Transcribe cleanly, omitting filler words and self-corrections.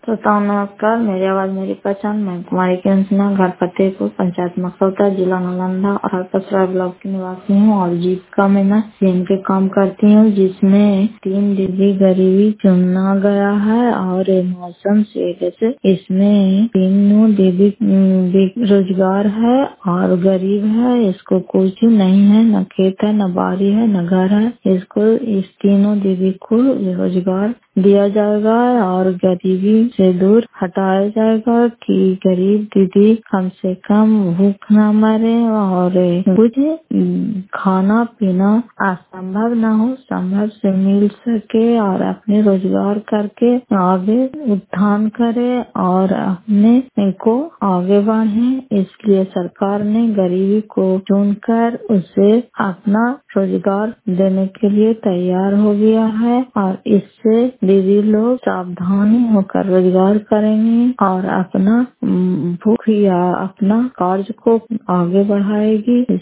श्रोताओं नमस्कार। मेरी आवाज मेरी पहचान। मैं कुमारी कंचना, घर फतेहपुर, पंचायत मसौदा, जिला नालंदा और हरपसरा ब्लॉक की निवासी हूँ और जीविका में मैं सीएम के काम करती हूँ, जिसमें 3 दीदी गरीबी चुना गया है और मौसम से जैसे इसमें तीनों दीदी रोजगार है और गरीब है। इसको कुछ नहीं है, न खेत है, न बाड़ी है, न घर है। इस तीनों दीदी को रोजगार दिया जाएगा और गरीबी से दूर हटाया जाएगा कि गरीब दीदी कम से कम भूख न मरे और कुछ खाना पीना असंभव न हो, संभव से मिल सके और अपने रोजगार करके आगे उत्थान करे और अपने को आगे बढ़े। इसलिए सरकार ने गरीबी को चुनकर उसे अपना रोजगार देने के लिए तैयार हो गया है और इससे दीदी लोग सावधानी होकर रोजगार करेंगे और अपना भूख या अपना कार्य को आगे बढ़ाएगी।